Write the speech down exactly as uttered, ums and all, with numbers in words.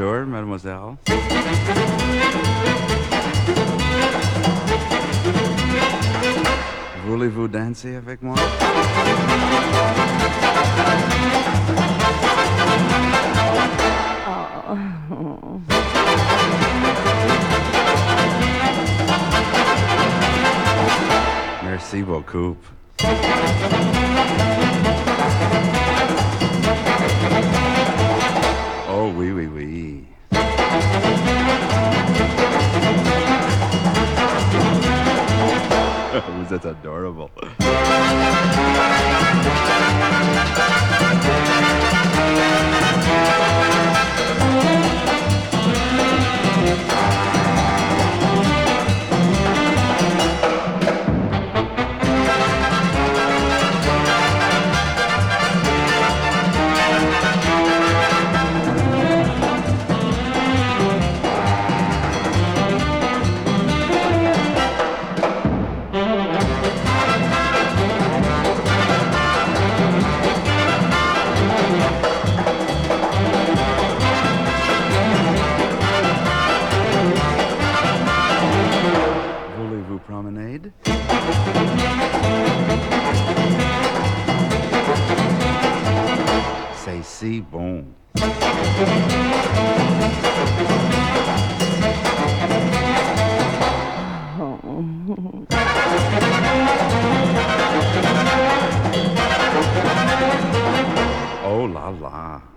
Bonjour, mademoiselle. Voulez-vous danser avec moi? Oh. Merci beaucoup. Oh, oui, oui, oui. Vous êtes adorable. Voulez-vous promenade? C'est si bon. Oh la la.